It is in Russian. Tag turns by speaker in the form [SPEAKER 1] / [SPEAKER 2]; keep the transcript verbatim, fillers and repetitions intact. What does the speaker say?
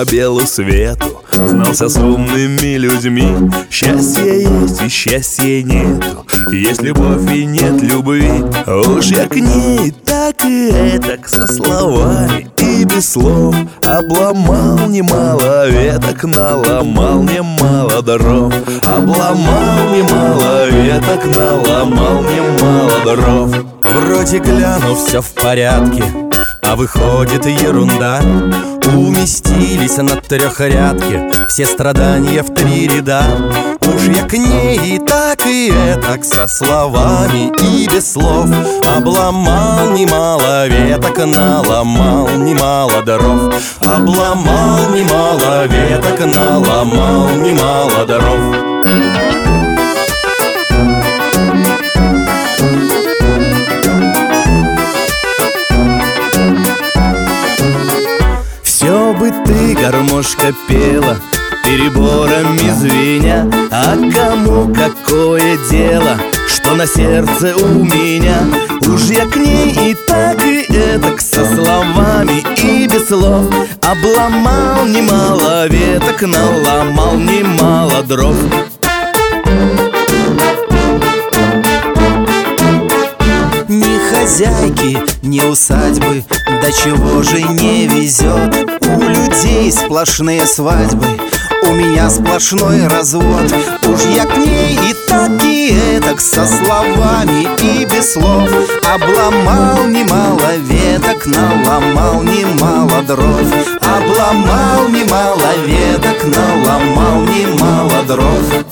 [SPEAKER 1] по белу свету, знался с умными людьми. Счастье есть и счастья нету, есть любовь и нет любви. Уж я к ней так и этак со словами и без слов обломал немало веток, наломал немало дров. Обломал немало веток, наломал немало дров.
[SPEAKER 2] Вроде гляну, все в порядке, а выходит ерунда. Уместились на трехрядке все страдания в три ряда. Уж я к ней и так и этак со словами и без слов обломал немало веток, наломал немало дров. Обломал немало веток, наломал немало дров.
[SPEAKER 1] Все бы ты, гармошка, пела, переборами звеня, а кому какое дело, что на сердце у меня? Уж я к ней и так и этак со словами и без слов обломал немало веток, наломал немало дров.
[SPEAKER 2] Ни хозяйки, ни усадьбы, до чего же не везет. У людей сплошные свадьбы, у меня сплошной развод. Уж я к ней и так и этак со словами и без слов обломал немало веток, наломал немало дров. Обломал немало веток, наломал немало дров.